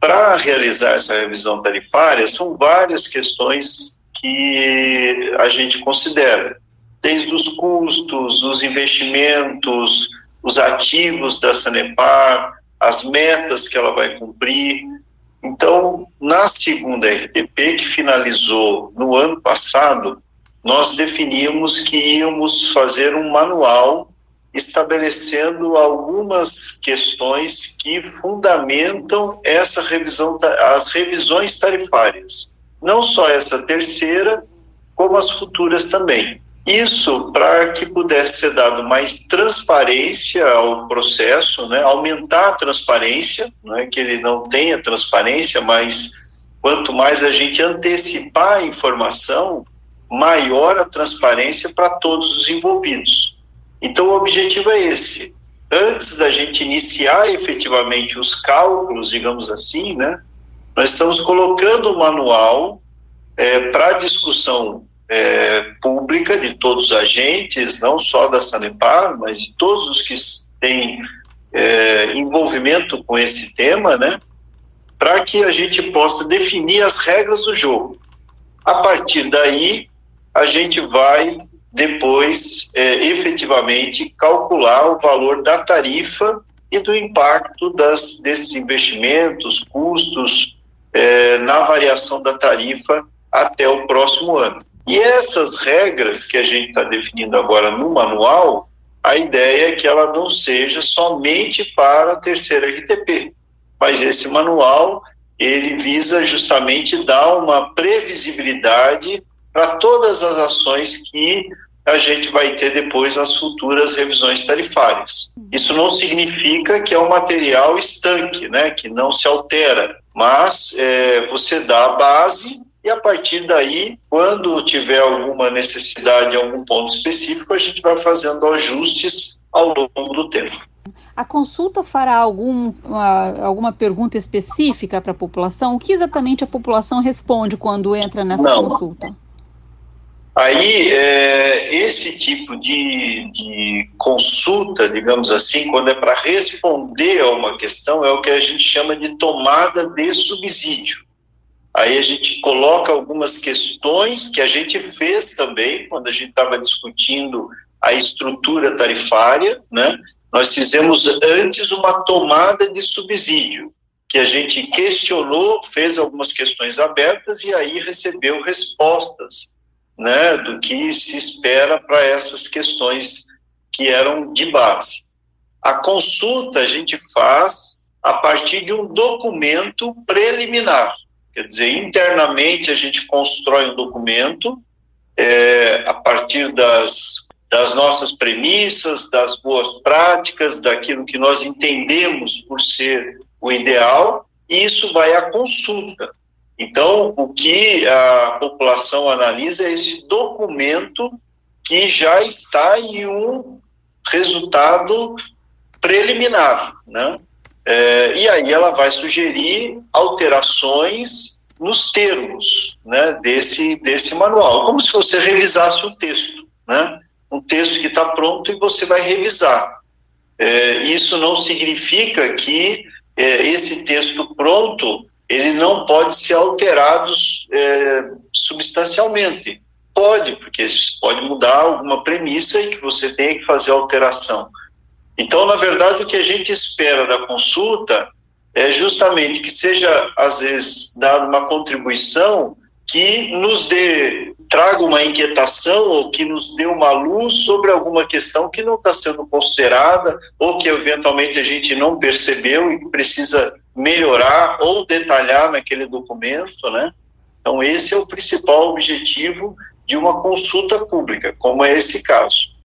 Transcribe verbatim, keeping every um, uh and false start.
para realizar essa revisão tarifária, são várias questões que a gente considera, desde os custos, os investimentos, os ativos da Sanepar, as metas que ela vai cumprir. Então, na segunda R T P, que finalizou no ano passado, nós definimos que íamos fazer um manual estabelecendo algumas questões que fundamentam essa revisão, as revisões tarifárias. Não só essa terceira, como as futuras também. Isso para que pudesse ser dado mais transparência ao processo, né? Aumentar a transparência, não é que ele não tenha transparência, mas quanto mais a gente antecipar a informação, maior a transparência para todos os envolvidos. Então o objetivo é esse. Antes da gente iniciar efetivamente os cálculos, digamos assim, né? Nós estamos colocando o manual é, para discussão É, pública de todos os agentes, não só da Sanepar, mas de todos os que têm é, envolvimento com esse tema, né, para que a gente possa definir as regras do jogo. A partir daí, a gente vai depois é, efetivamente calcular o valor da tarifa e do impacto das, desses investimentos, custos é, na variação da tarifa até o próximo ano. E essas regras que a gente está definindo agora no manual, a ideia é que ela não seja somente para a terceira R T P, mas esse manual, ele visa justamente dar uma previsibilidade para todas as ações que a gente vai ter depois nas futuras revisões tarifárias. Isso não significa que é um material estanque, né, que não se altera, mas é, você dá a base. E a partir daí, quando tiver alguma necessidade em algum ponto específico, a gente vai fazendo ajustes ao longo do tempo. A consulta fará algum, uma, alguma pergunta específica para a população? O que exatamente a população responde quando entra nessa Não. consulta? Aí, é, esse tipo de, de consulta, digamos assim, quando é para responder a uma questão, é o que a gente chama de tomada de subsídio. Aí a gente coloca algumas questões que a gente fez também, quando a gente estava discutindo a estrutura tarifária, né? Nós fizemos antes uma tomada de subsídio, que a gente questionou, fez algumas questões abertas e aí recebeu respostas, né, do que se espera para essas questões que eram de base. A consulta a gente faz a partir de um documento preliminar. Quer dizer, internamente a gente constrói um documento é, a partir das, das nossas premissas, das boas práticas, daquilo que nós entendemos por ser o ideal, e isso vai à consulta. Então, o que a população analisa é esse documento que já está em um resultado preliminar, né? É, e aí ela vai sugerir alterações nos termos, né, desse, desse manual, como se você revisasse o texto, né? Um texto que está pronto e você vai revisar. É, isso não significa que é, esse texto pronto ele não pode ser alterado é, substancialmente. Pode, porque pode mudar alguma premissa e que você tenha que fazer alteração. Então, na verdade, o que a gente espera da consulta é justamente que seja, às vezes, dada uma contribuição que nos dê, traga uma inquietação ou que nos dê uma luz sobre alguma questão que não está sendo considerada ou que, eventualmente, a gente não percebeu e precisa melhorar ou detalhar naquele documento, né? Então, esse é o principal objetivo de uma consulta pública, como é esse caso.